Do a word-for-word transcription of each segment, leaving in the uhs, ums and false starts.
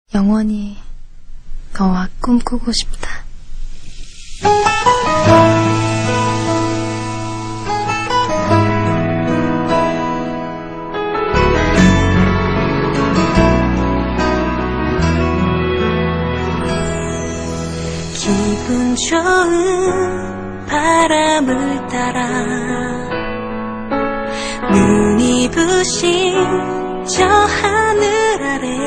영원히 너와 꿈꾸고 싶다. 기분 좋은 바람을 따라 눈이 부신 저 하늘 아래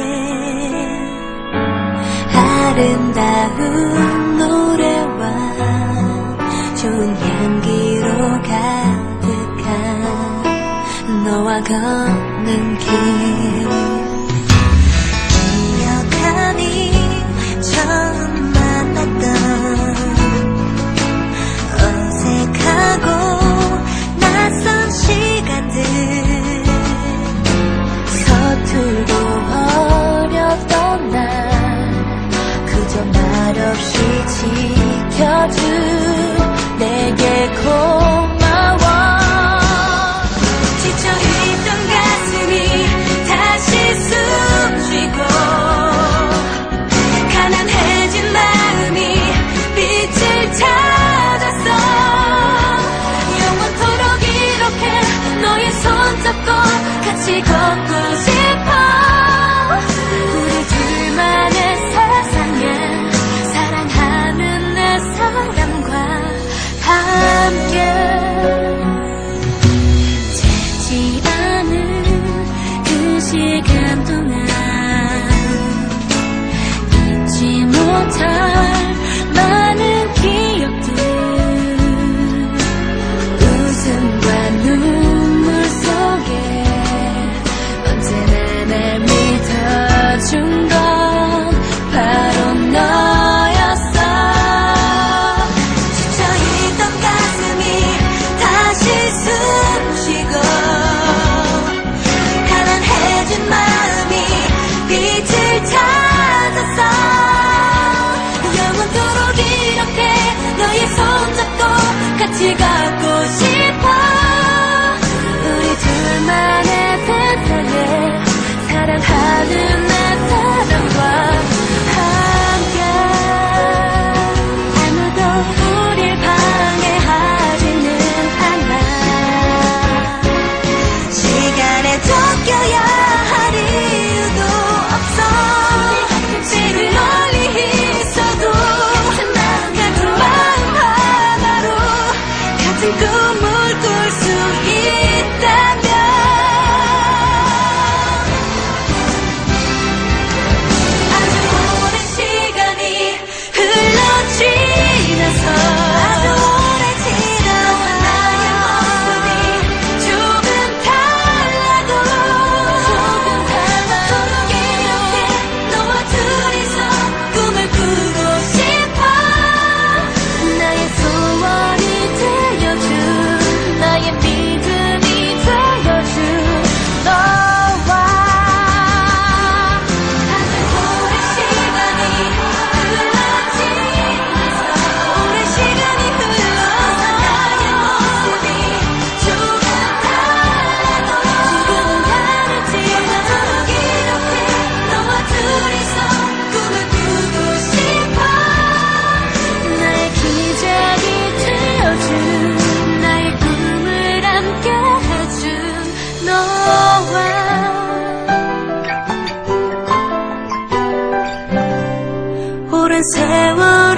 아름다운 노래와 좋은 향기로 가득한 너와 걷는 길 기억하니 처음 만났던 어색하고 낯선 시간들 서툴고 어렵던 날 그저 말없이 지켜준 내게 고마워. 지쳐있던 가슴이 다시 숨쉬고 가난해진 마음이 빛을 찾았어. 영원토록 이렇게 너의 손잡고 같이 걷고 싶어. 우리 둘만의 세상에 사랑하는 내 사람과 함께 재지 않은 그 시간 동안 잊지 못할 많은 기억들 웃음과 눈물 속에 언제나 날 믿어준 건 바로 너였어. 지쳐있던 가슴이 다시 숨쉬고 가난해진 마음이 빛을 찾았어. 영원토록 이렇게 너의 손잡고 같이 가고 싶어. 우리 둘만의 세상에 사랑하는 내 사람과 함께 아무도 우릴 방해하지는 않아. 시간에 쫓겨야 할 이유도 없어. 제일 멀리 있어도 같은 마음 하나로 같은 꿈을 꿀 수 있다면 아주 오랜 시간이 흘러 지나서 아주 오래 지나서 나의 모습이 조금 달라도 조금 달라도 이렇게 너와 둘이서 꿈을 꾸고 싶어. 나의 소원이 되어준 나의 믿음이 되어준 너와 아주 오랜 시간이 흘러지면서 오랜 시간이 흘러서 나의 모습이 조금 달라도 조금은 다르지만 이렇게 너와 둘이서 꿈을 꾸고 싶어. 나의 기적이 되어준 나의 꿈을 함께 해준 너와 오랜 세월